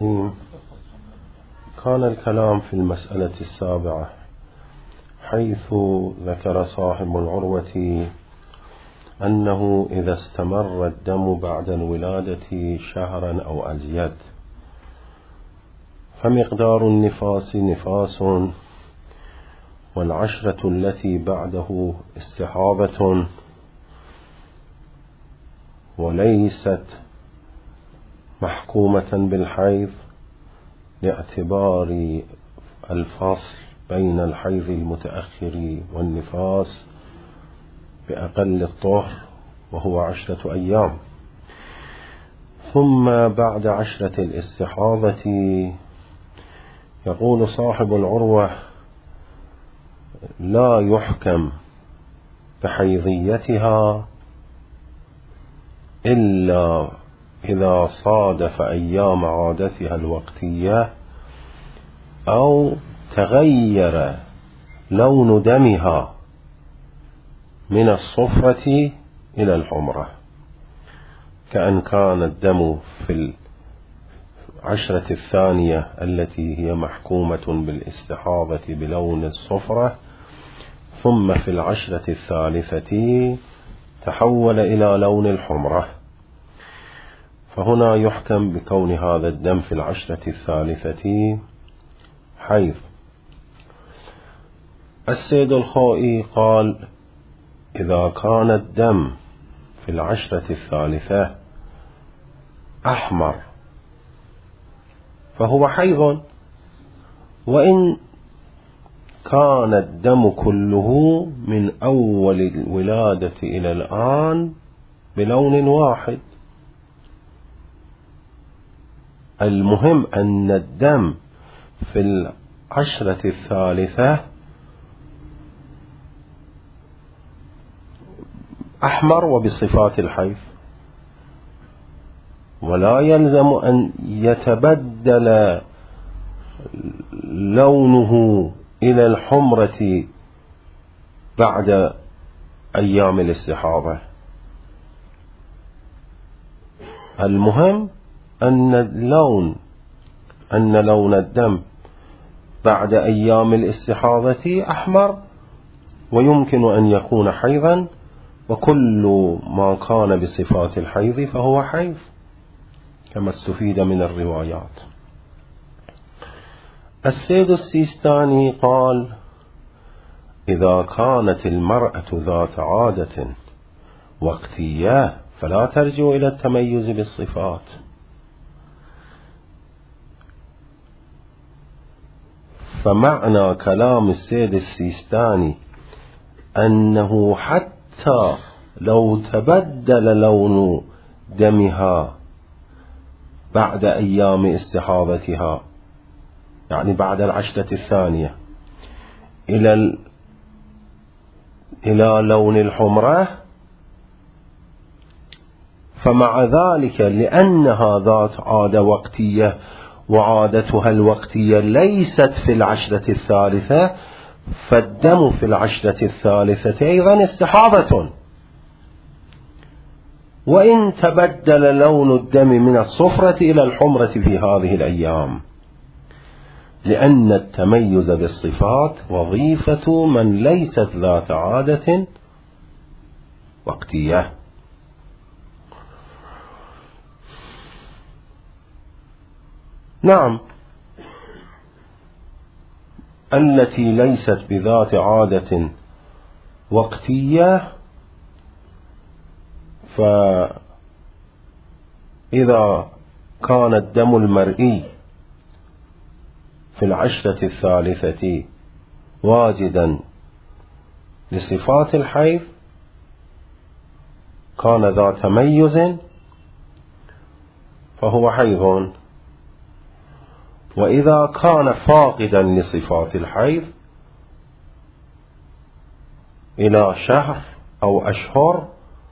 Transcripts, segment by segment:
الرحيم. كان الكلام في المسألة السابعة حيث ذكر صاحب العروة أنه إذا استمر الدم بعد الولادة شهرا أو أزيد فمقدار النفاس نفاس، والعشرة التي بعده استحاضة، وليست محكومة بالحيض لاعتبار الفصل بين الحيض المتأخر والنفاس بأقل الطهر وهو 10 أيام. ثم بعد 10 الاستحاضة يقول صاحب العروة لا يحكم بحيضيتها إلا إذا صادف أيام عادتها الوقتية أو تغير لون دمها من الصفرة إلى الحمرة، كأن كان الدم في 10 الثانية التي هي محكومة بالاستحاضة بلون الصفرة، ثم في 10 الثالثة تحول إلى لون الحمرة، فهنا يحكم بكون هذا الدم في 10 الثالثة حيض. السيد الخوئي قال إذا كان الدم في 10 الثالثة أحمر فهو حيض، وإن كان الدم كله من أول الولادة إلى الآن بلون واحد. المهم أن الدم في 10 الثالثة أحمر وبصفات الحيض، ولا يلزم أن يتبدل لونه إلى الحمرة بعد أيام الاستحاضة. المهم أن لون الدم بعد أيام الاستحاضة أحمر، ويمكن أن يكون حيضا، وكل ما كان بصفات الحيض فهو حيض كما استفيد من الروايات. السيد السيستاني قال إذا كانت المرأة ذات عادة وقتية فلا ترجع إلى التميز بالصفات، فمعنى كلام السيد السيستاني أنه حتى لو تبدل لون دمها بعد أيام استحاضتها، يعني بعد 10 الثانية، إلى لون الحمرة، فمع ذلك لأنها ذات عادة وقتية وعادتها الوقتية ليست في 10 الثالثة، فالدم في 10 الثالثة أيضا استحاضة، وإن تبدل لون الدم من الصفرة إلى الحمرة في هذه الأيام، لأن التميز بالصفات وظيفة من ليست ذات عادة وقتية. نعم، التي ليست بذات عادة وقتية فإذا كان الدم المرئي في 10 الثالثة واجدا لصفات الحيض كان ذا تميز فهو حيض، وإذا كان فاقدا لصفات الحيض إلى شهر أو أشهر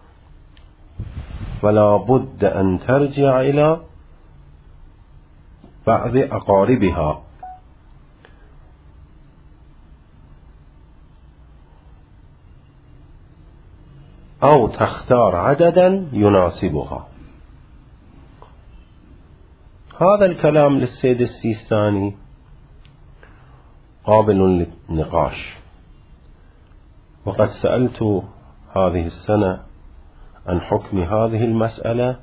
فلا بد أن ترجع إلى بعض أقاربها، أو تختار عددا يناسبها. هذا الكلام للسيد السيستاني قابل للنقاش، وقد سألت هذه السنة عن حكم هذه المسألة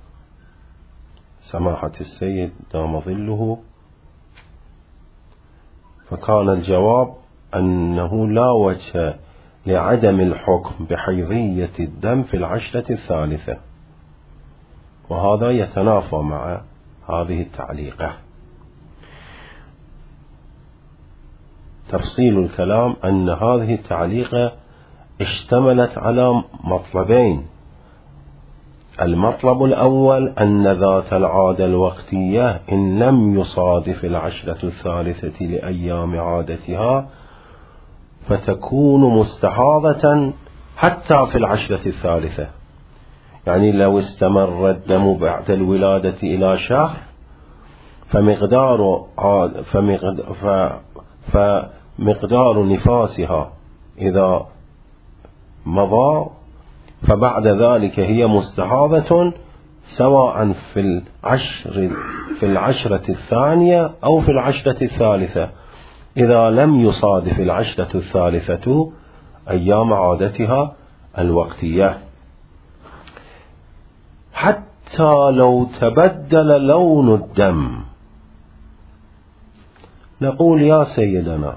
سماحة السيد دام ظله، فكان الجواب أنه لا وجه لعدم الحكم بحيضية الدم في العشرة الثالثة، وهذا يتنافى مع هذه التعليقة. تفصيل الكلام أن هذه التعليقة اشتملت على مطلبين: المطلب الأول أن ذات العادة الوقتية إن لم يصادف العشرة الثالثة لأيام عادتها فتكون مستحاضة حتى في العشرة الثالثة، يعني لو استمر الدم بعد الولادة إلى شهر فمقدار نفاسها إذا مضى فبعد ذلك هي مستحاضة، سواء في العشرة الثانية أو في العشرة الثالثة، إذا لم يصادف العشرة الثالثة أيام عادتها الوقتية، حتى لو تبدل لون الدم. نقول يا سيدنا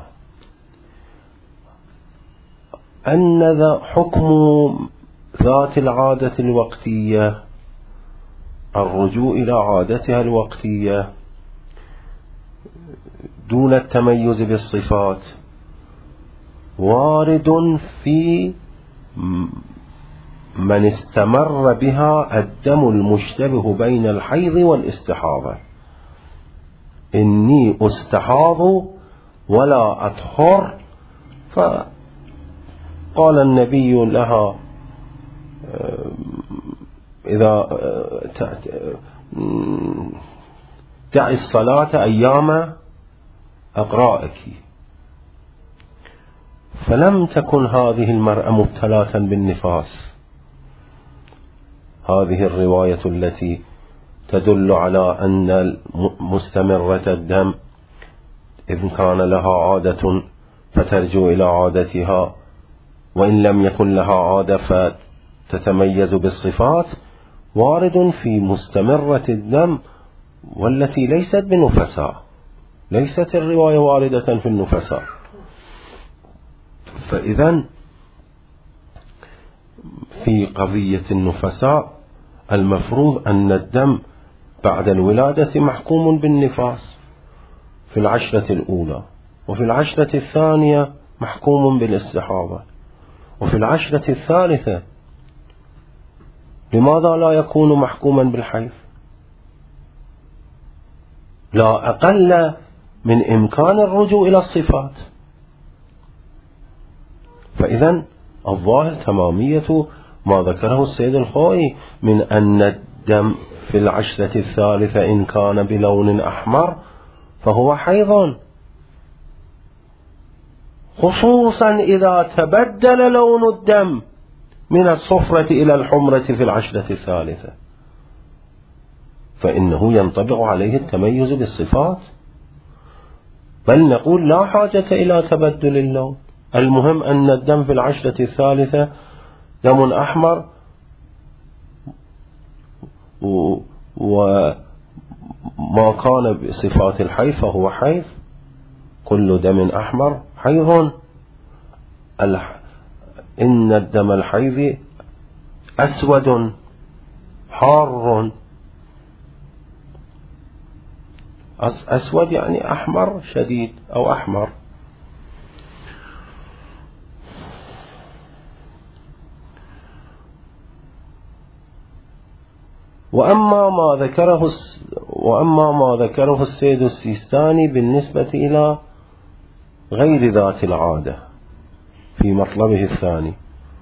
أن حكم ذات العادة الوقتية الرجوع إلى عادتها الوقتية دون التميز بالصفات وارد في من استمر بها الدم المشتبه بين الحيض والاستحاضة. إني أستحاض ولا أطهر، فقال النبي لها إذا دعي الصلاة أيام أقرائك. فلم تكن هذه المرأة مبتلاة بالنفاس. هذه الرواية التي تدل على أن مستمرة الدم إذ كان لها عادة فترجع إلى عادتها، وإن لم يكن لها عادة فتتميز بالصفات، وارد في مستمرة الدم والتي ليست بنفساء. ليست الرواية واردة في النفساء. فإذن في قضية النفساء المفروض أن الدم بعد الولادة محكوم بالنفاس في العشرة الأولى، وفي العشرة الثانية محكوم بالاستحاضة، وفي العشرة الثالثة لماذا لا يكون محكوما بالحيض؟ لا أقل من إمكان الرجوع إلى الصفات. فإذن الظاهر تمامية ما ذكره السيد الخوئي من أن الدم في العشرة الثالثة إن كان بلون أحمر فهو حيض، خصوصا إذا تبدل لون الدم من الصفرة إلى الحمرة في العشرة الثالثة، فإنه ينطبق عليه التميز بالصفات. بل نقول لا حاجة إلى تبدل اللون، المهم أن الدم في العشرة الثالثة دم أحمر، وما كان بصفات الحيض فهو حيض، كل دم أحمر حيض. إن الدم الحيض أسود حار، أسود يعني أحمر شديد أو أحمر. وأما ما ذكره السيد السيستاني بالنسبة إلى غير ذات العادة في مطلبه الثاني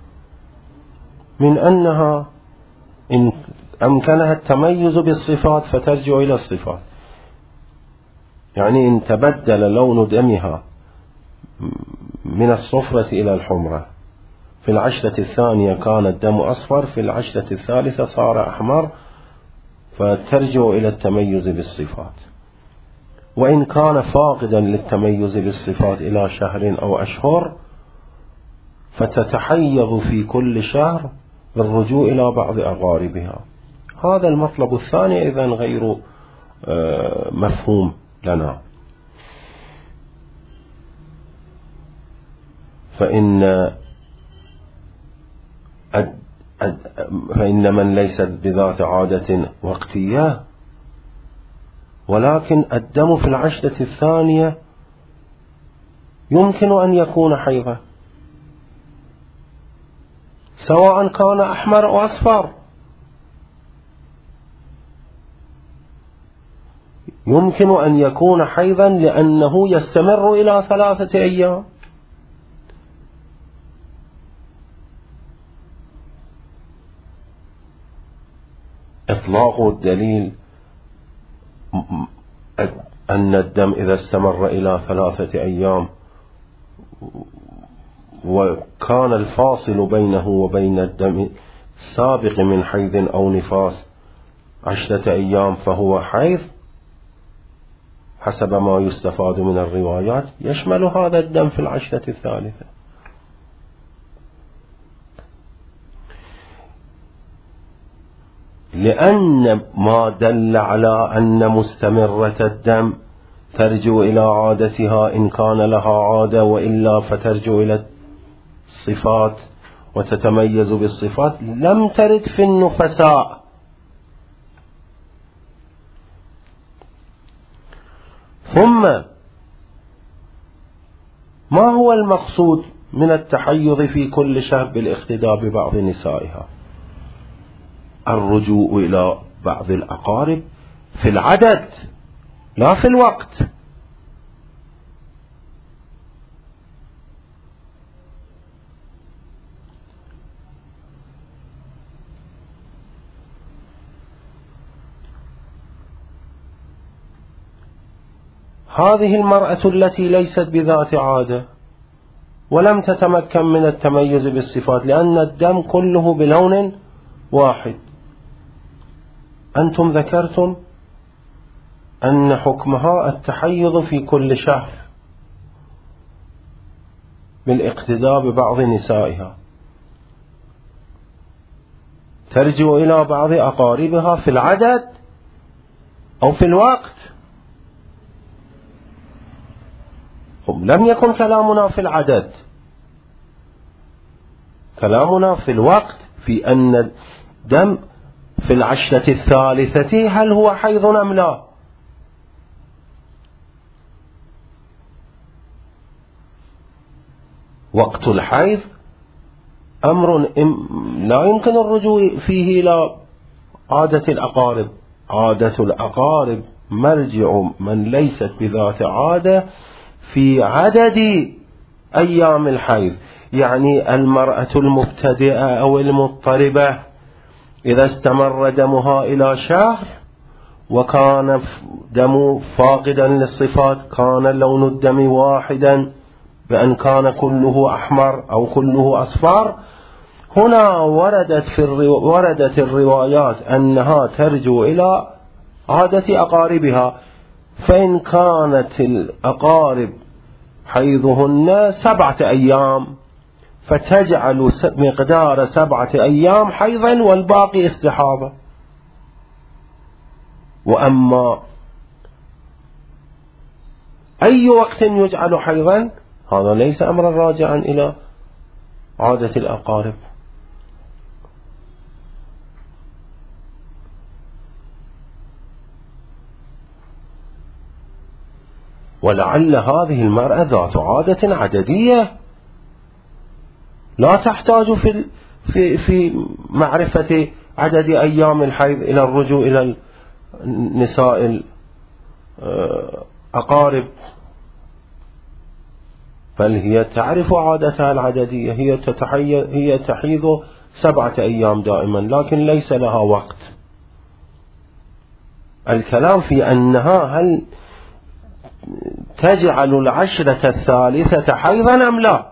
من أنها إن أمكنها التميز بالصفات فترجع إلى الصفات، يعني إن تبدل لون دمها من الصفرة إلى الحمرة، في العشرة الثانية كان الدم أصفر، في العشرة الثالثة صار أحمر، فترجع إلى التميز بالصفات. وإن كان فاقدا للتميز بالصفات إلى شهر أو أشهر فتتحيض في كل شهر بالرجوع إلى بعض أقاربها. هذا المطلب الثاني إذن غير مفهوم لنا. فإن من ليست بذات عادة وقتية، ولكن الدم في العشرة الثانية يمكن أن يكون حيضا، سواء كان أحمر أو أصفر، يمكن أن يكون حيضا لأنه يستمر إلى 3 أيام. إطلاق الدليل أن الدم إذا استمر إلى 3 أيام وكان الفاصل بينه وبين الدم السابق من حيض أو نفاس 10 أيام فهو حيض حسب ما يستفاد من الروايات، يشمل هذا الدم في العشرة الثالثة. لأن ما دل على أن مستمرة الدم ترجع إلى عادتها إن كان لها عادة، وإلا فترجع إلى الصفات وتتميز بالصفات، لم ترد في النفساء. ثم ما هو المقصود من التحيض في كل شهر بالاقتداء ببعض نسائها؟ الرجوع إلى بعض الأقارب في العدد لا في الوقت. هذه المرأة التي ليست بذات عادة ولم تتمكن من التميز بالصفات لأن الدم كله بلون واحد، أنتم ذكرتم أن حكمها التحيض في كل شهر بالاقتداء ببعض نسائها، ترجع إلى بعض أقاربها في العدد أو في الوقت. لم يكن كلامنا في العدد، كلامنا في الوقت، في أن الدم في العشرة الثالثة هل هو حيض أم لا. وقت الحيض أمر لا يمكن الرجوع فيه إلى عادة الأقارب. عادة الأقارب مرجع من ليست بذات عادة في عدد أيام الحيض. يعني المرأة المبتدئة أو المضطربة إذا استمر دمها إلى شهر وكان دم فاقدا للصفات، كان لون الدم واحدا بأن كان كله أحمر أو كله أصفر، هنا وردت الروايات أنها ترجع إلى عادة أقاربها. فإن كانت الأقارب حيضهن 7 أيام فتجعل مقدار 7 أيام حيضا والباقي استحاضة. وأما أي وقت يجعل حيضا هذا ليس أمرا راجعا إلى عادة الأقارب. ولعل هذه المرأة ذات عادة عددية لا تحتاج في معرفة عدد أيام الحيض إلى الرجوع إلى النساء الأقارب، بل هي تعرف عادتها العددية، هي تحيض 7 أيام دائما لكن ليس لها وقت. الكلام في أنها هل تجعل العشرة الثالثة حيضا أم لا.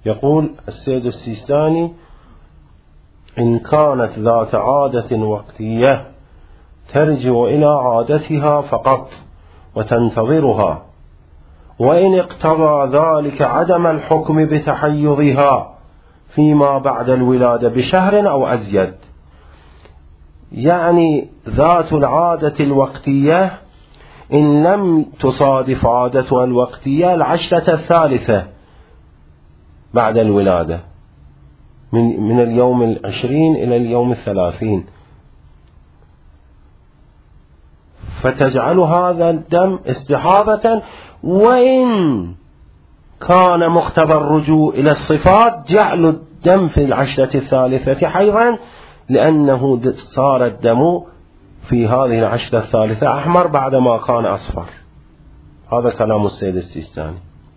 يقول السيد السيستاني: إن كانت ذات عادة وقتية ترجع إلى عادتها فقط وتنتظرها، وإن اقتضى ذلك عدم الحكم بتحيضها فيما بعد الولادة بشهر أو أزيد. يعني ذات العادة الوقتية إن لم تصادف عادتها الوقتية العشرة الثالثة بعد الولادة من اليوم 20 إلى اليوم 30، فتجعل هذا الدم استحاضة، وإن كان مقتضى الرجوع إلى الصفات جعل الدم في العشرة الثالثة حيضا، لأنه صار الدم في هذه العشرة الثالثة أحمر بعدما كان أصفر. هذا كلام السيد السيستاني،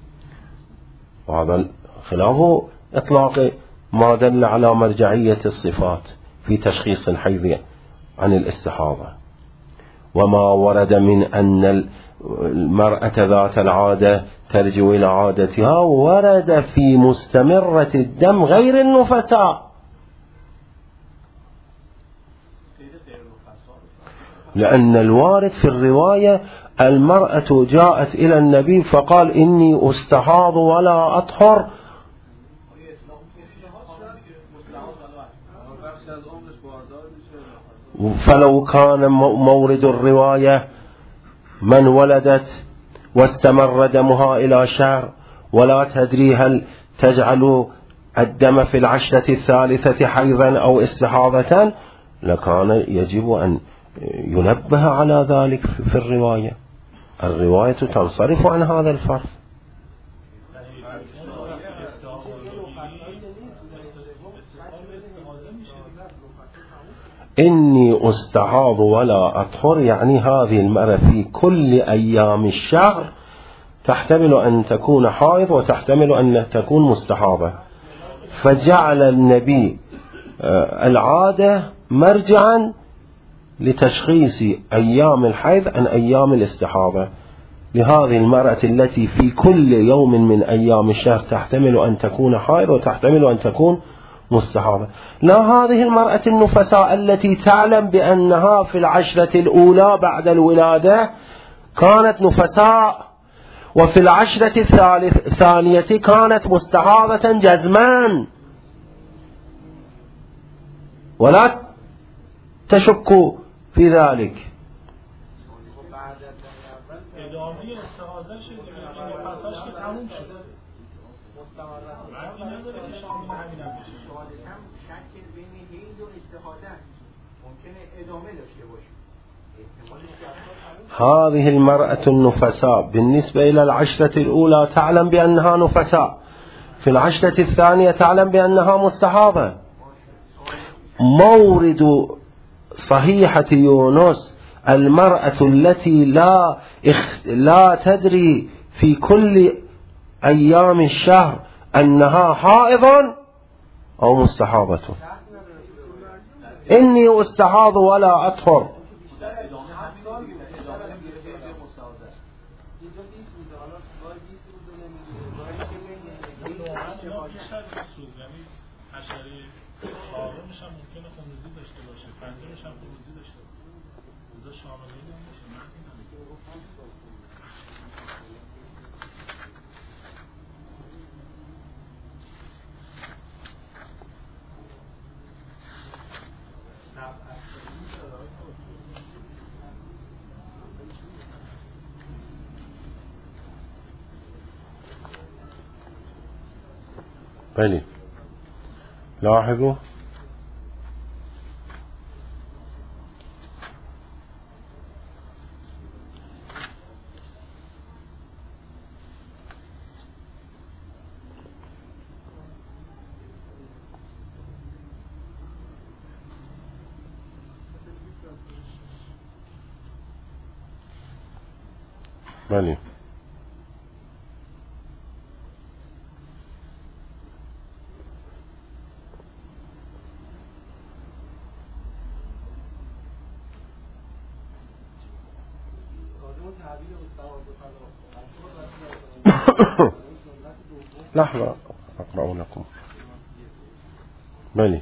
وهذا خلاف إطلاق ما دل على مرجعية الصفات في تشخيص الحيض عن الاستحاضة. وما ورد من أن المرأة ذات العادة ترجع إلى عادتها ورد في مستمرة الدم غير النفساء، لأن الوارد في الرواية المرأة جاءت إلى النبي فقال: إني أستحاض ولا أطهر. فلو كان مورد الرواية من ولدت واستمر دمها إلى شهر ولا تدري هل تجعل الدم في العشرة الثالثة حيضا أو استحاضة، لكان يجب أن ينبه على ذلك في الرواية. الرواية تنصرف عن هذا الفرق. إني أستحاض ولا أطهر، يعني هذه المرأة في كل أيام الشهر تحتمل أن تكون حائض وتحتمل أن تكون مستحاضة، فجعل النبي العادة مرجعا لتشخيص أيام الحيض عن أيام الاستحاضة لهذه المرأة التي في كل يوم من أيام الشهر تحتمل أن تكون حائض وتحتمل أن تكون مستحاضة. لا هذه المرأة النفساء التي تعلم بأنها في العشرة الأولى بعد الولادة كانت نفساء، وفي العشرة الثانية كانت مستحاضة جزمان، ولا تشك في ذلك. هذه المرأة النفساء بالنسبة إلى العشرة الأولى تعلم بأنها نفساء، في العشرة الثانية تعلم بأنها مستحاضة. مورد صحيحة يونس المرأة التي لا تدري في كل أيام الشهر أنها حائض أو مستحاضة. إني أستحاض ولا أطهر. بلي لاحظوا بلي لحظة أقرأ لكم. بلي.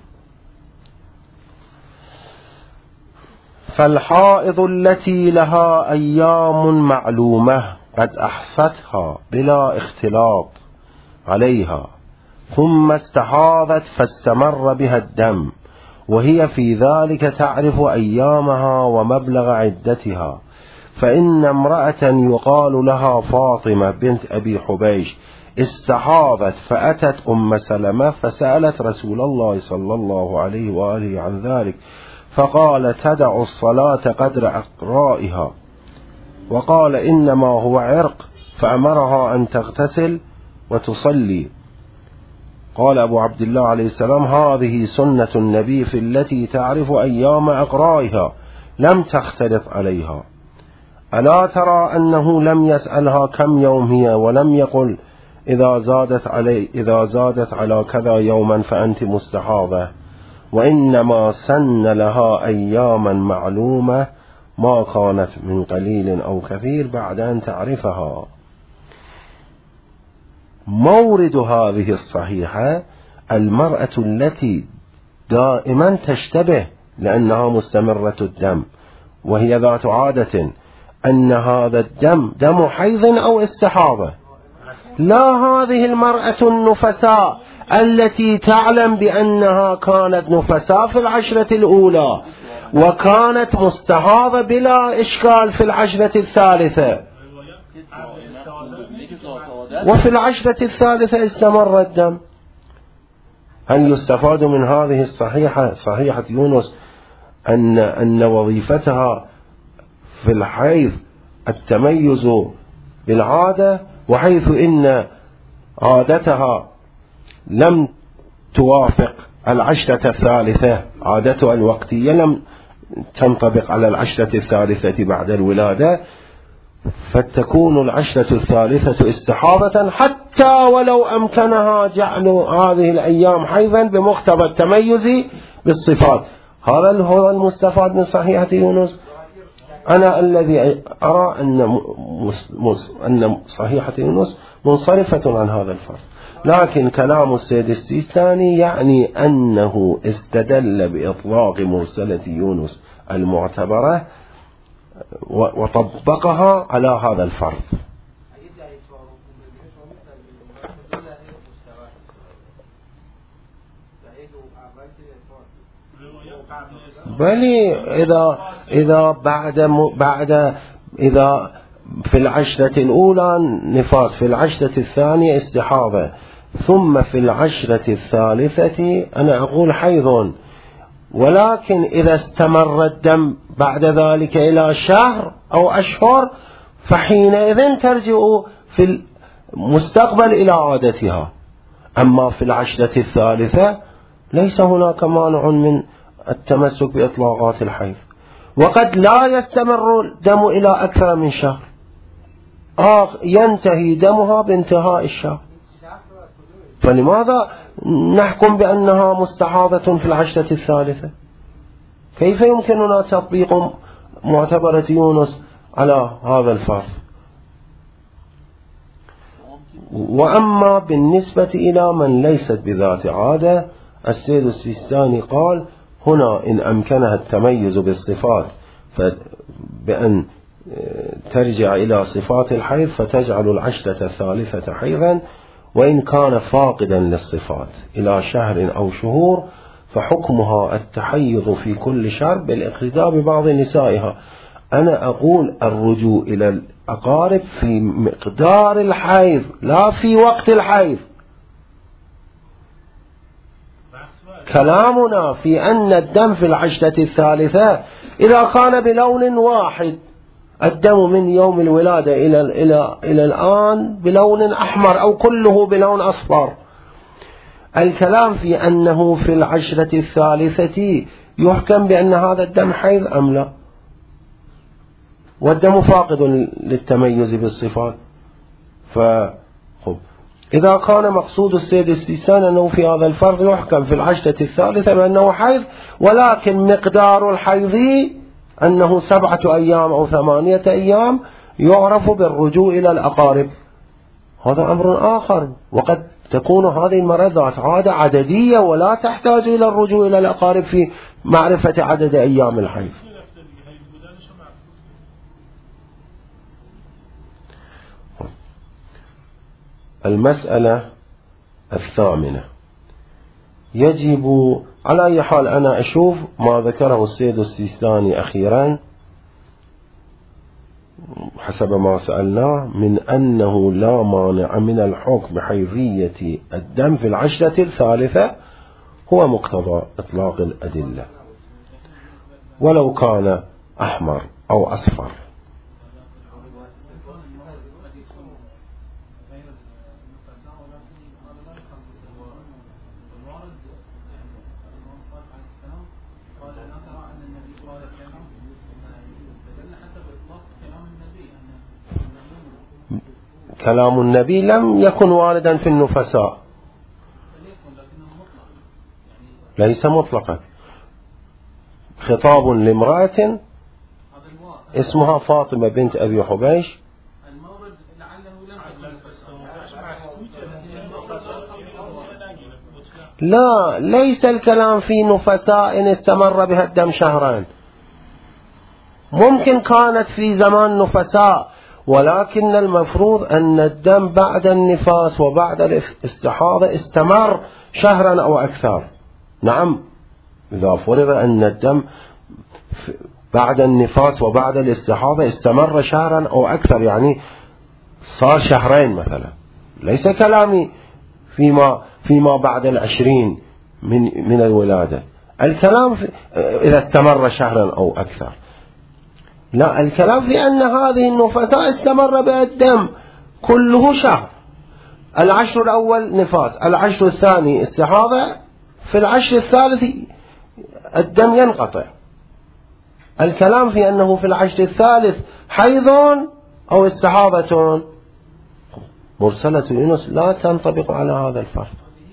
فالحائض التي لها أيام معلومة قد أحصتها بلا اختلاط عليها ثم استحاضت فاستمر بها الدم وهي في ذلك تعرف أيامها ومبلغ عدتها، فإن امرأة يقال لها فاطمة بنت أبي حبيش استحاضت فأتت أم سلمة فسألت رسول الله صلى الله عليه وآله عن ذلك، فقال تدع الصلاة قدر أقرائها، وقال إنما هو عرق، فأمرها أن تغتسل وتصلي. قال أبو عبد الله عليه السلام هذه سنة النبي في التي تعرف أيام أقرائها لم تختلف عليها. ألا ترى أنه لم يسألها كم يوم هي ولم يقل إذا زادت على كذا يوما فأنت مستحاضة، وإنما سن لها أياما معلومة ما كانت من قليل أو كثير بعد أن تعرفها. مورد هذه الصحيحة المرأة التي دائما تشتبه لأنها مستمرة الدم وهي ذات عادة أن هذا الدم دم حيض أو استحاضة، لا هذه المرأة النفساء التي تعلم بأنها كانت نفساء في العشرة الأولى وكانت مستحاضة بلا إشكال في العشرة الثالثة، وفي العشرة الثالثة استمر الدم. هل يستفاد من هذه الصحيحة صحيحة يونس أن وظيفتها في الحيض التميز بالعادة، وحيث إن عادتها لم توافق العشرة الثالثة، عادتها الوقتية لم تنطبق على العشرة الثالثة بعد الولادة، فتكون العشرة الثالثة استحاضة حتى ولو أمكنها جعل هذه الأيام حيضا بمقتضى التميز بالصفات. هذا هو المستفاد من صحيحة يونس. أنا الذي أرى أن صحيحة يونس منصرفة عن هذا الفرض، لكن كلام السيد السيستاني يعني أنه استدل بإطلاق مرسلة يونس المعتبرة وطبقها على هذا الفرض. بل إذا في العشرة الأولى نفاس، في العشرة الثانية استحاضة، ثم في العشرة الثالثة أنا أقول حيض، ولكن إذا استمر الدم بعد ذلك إلى شهر أو أشهر فحينئذ ترجع في المستقبل إلى عادتها. أما في العشرة الثالثة ليس هناك مانع من التمسك بإطلاقات الحيض، وقد لا يستمر الدم إلى أكثر من شهر، ينتهي دمها بانتهاء الشهر، فلماذا نحكم بأنها مستحاضة في العشرة الثالثة؟ كيف يمكننا تطبيق معتبرة يونس على هذا الفرض؟ وأما بالنسبة إلى من ليست بذات عادة، السيد السيستاني قال هنا إن أمكنها التميز بالصفات بأن ترجع إلى صفات الحيض فتجعل العشرة الثالثة حيضا، وإن كان فاقدا للصفات إلى شهر أو شهور فحكمها التحيض في كل شهر بالاقتداء ببعض نسائها. أنا أقول الرجوع إلى الأقارب في مقدار الحيض لا في وقت الحيض. كلامنا في أن الدم في العشرة الثالثة إذا كان بلون واحد، الدم من يوم الولادة إلى الآن بلون أحمر أو كله بلون أصفر، الكلام في أنه في العشرة الثالثة يحكم بأن هذا الدم حيض أم لا، والدم فاقد للتميز بالصفات. إذا كان مقصود السيد السيستاني أنه في هذا الفرض يحكم في العشرة الثالثة بأنه حيض، ولكن مقدار الحيض أنه 7 أيام أو 8 أيام يعرف بالرجوع إلى الأقارب، هذا أمر آخر. وقد تكون هذه المرأة ذات عادة عددية ولا تحتاج إلى الرجوع إلى الأقارب في معرفة عدد أيام الحيض. المسألة الثامنة، يجب على أي حال أنا أشوف ما ذكره السيد السيستاني أخيرا حسب ما سألناه من أنه لا مانع من الحكم بحيضية الدم في العشرة الثالثة هو مقتضى إطلاق الأدلة ولو كان أحمر أو أصفر. كلام النبي لم يكن واردا في النفساء، ليس مطلقا. خطاب لامرأة اسمها فاطمة بنت أبي حبيش، لا ليس الكلام في نفساء إن استمر بها الدم شهران، ممكن كانت في زمان نفساء، ولكن المفروض أن الدم بعد النفاس وبعد الاستحاضة استمر شهرا أو أكثر. نعم، إذا فرض أن الدم بعد النفاس وبعد الاستحاضة استمر شهرا أو أكثر، يعني صار شهرين مثلا، ليس كلامي فيما بعد 20 من الولادة، الكلام إذا استمر شهرا أو أكثر. لا، الكلام في أن هذه النفساء استمر بها الدم كله شهر، العشر الأول نفاس، العشر الثاني استحاضة، في العشر الثالث الدم ينقطع. الكلام في أنه في العشر الثالث حيض أو استحاضة. مرسلة يونس لا تنطبق على هذا الفرق.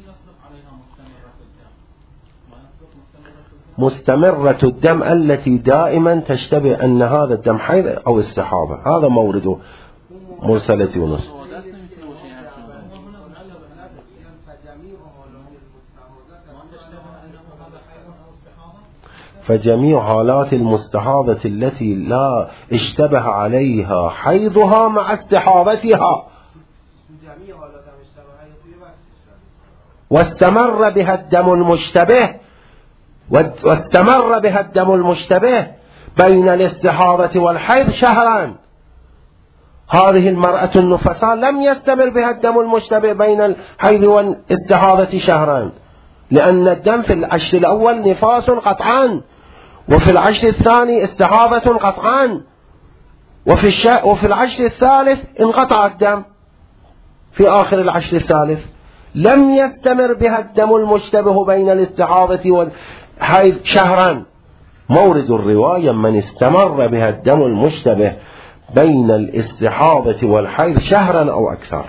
مستمرة الدم التي دائما تشتبه أن هذا الدم حيض أو استحاضة، هذا مورد مرسلة يونس. فجميع حالات المستحاضة التي لا اشتبه عليها حيضها مع استحاضتها واستمر بها الدم المشتبه بين الاستحاضة والحيض شهرا. هذه المرأة النفساء لم يستمر بها الدم المشتبه بين الحيض والاستحاضة شهرا، لأن الدم في العشر الأول نفاس قطعا، وفي العشر الثاني استحاضة قطعا، وفي العشر الثالث انقطع الدم في آخر العشر الثالث. لم يستمر بها الدم المشتبه بين الاستحاضة والحيض شهرا. مورد الرواية من استمر بها الدم المشتبه بين الاستحاضة والحيض شهرا أو أكثر.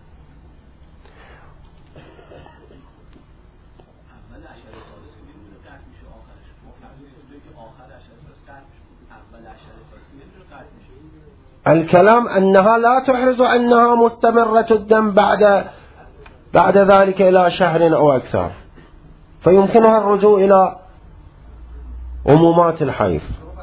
الكلام أنها لا تحرز أنها مستمرة الدم بعد ذلك إلى شهر أو أكثر، فيمكنها الرجوع إلى عمومات الحيض.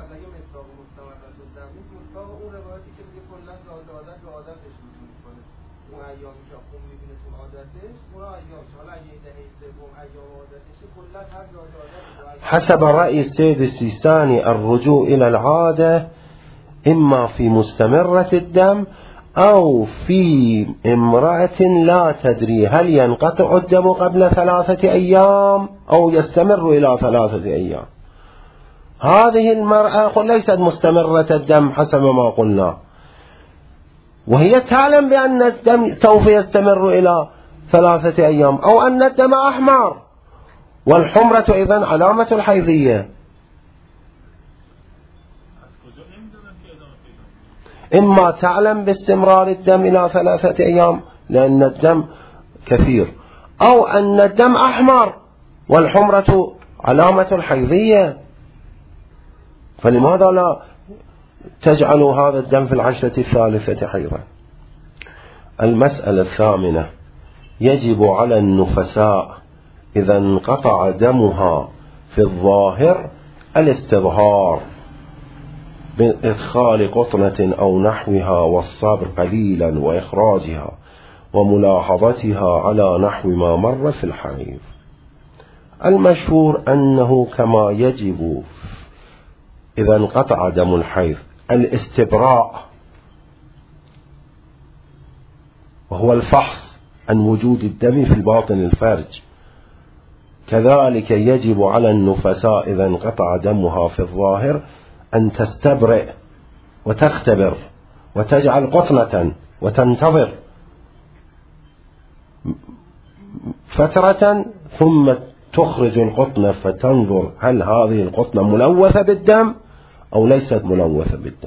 حسب رأي السيد السيستاني الرجوع إلى العادة إما في مستمرة الدم أو في امرأة لا تدري هل ينقطع الدم قبل 3 أيام أو يستمر إلى 3 أيام. هذه المرأة ليست مستمرة الدم حسب ما قلنا، وهي تعلم بأن الدم سوف يستمر إلى 3 أيام، أو أن الدم أحمر، والحمرة إذن علامة الحيضية. إما تعلم باستمرار الدم إلى 3 أيام لأن الدم كثير، أو أن الدم أحمر والحمرة علامة الحيضية، فلماذا لا تجعلوا هذا الدم في العشرة الثالثة حيضا؟ المسألة الثامنة: يجب على النفساء إذا انقطع دمها في الظاهر الاستظهار بإدخال قطنة أو نحوها والصبر قليلا وإخراجها وملاحظتها على نحو ما مر في الحديث. المشهور أنه كما يجب إذا انقطع دم الحيض الاستبراء، وهو الفحص عن وجود الدم في باطن الفرج، كذلك يجب على النفساء إذا انقطع دمها في الظاهر أن تستبرئ وتختبر وتجعل قطنة وتنتظر فترة ثم تخرج القطنة فتنظر هل هذه القطنة ملوثة بالدم أو ليست ملوثة بالدم.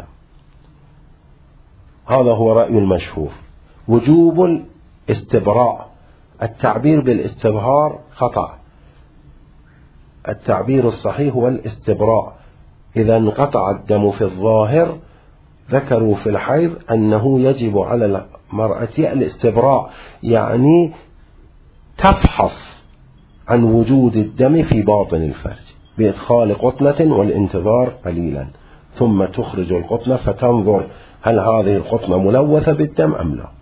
هذا هو رأي المشهور، وجوب الاستبراء. التعبير بالاستظهار خطأ، التعبير الصحيح هو الاستبراء. إذا انقطع الدم في الظاهر ذكروا في الحيض أنه يجب على المرأة الاستبراء، يعني تفحص عن وجود الدم في باطن الفرج بإدخال قطنة والانتظار قليلا، ثم تخرج القطنة فتنظر هل هذه القطنة ملوثة بالدم أم لا.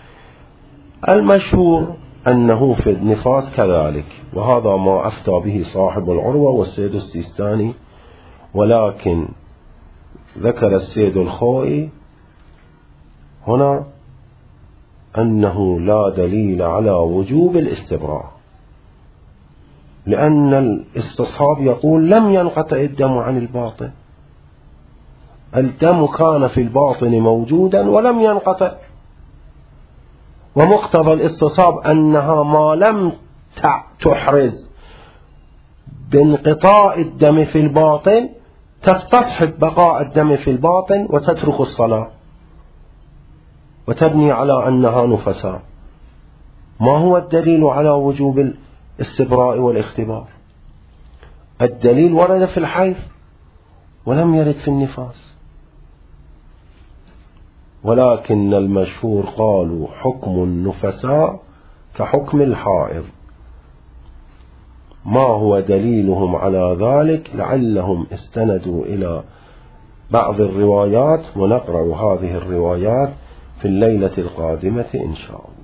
المشهور أنه في النفاس كذلك، وهذا ما أفتى به صاحب العروة والسيد السيستاني، ولكن ذكر السيد الخوئي هنا أنه لا دليل على وجوب الاستبراء، لأن الاستصحاب يقول لم ينقطع الدم عن الباطن، الدم كان في الباطن موجودا ولم ينقطع، ومقتضى الاستصحاب أنها ما لم تحرز بانقطاع الدم في الباطن تستصحب بقاء الدم في الباطن وتترك الصلاة وتبني على أنها نفساء. ما هو الدليل على وجوب الاستبراء والاختبار؟ الدليل ورد في الحيض ولم يرد في النفاس. ولكن المشهور قالوا حكم النفساء كحكم الحائض. ما هو دليلهم على ذلك؟ لعلهم استندوا إلى بعض الروايات، ونقرأ هذه الروايات في الليلة القادمة إن شاء الله.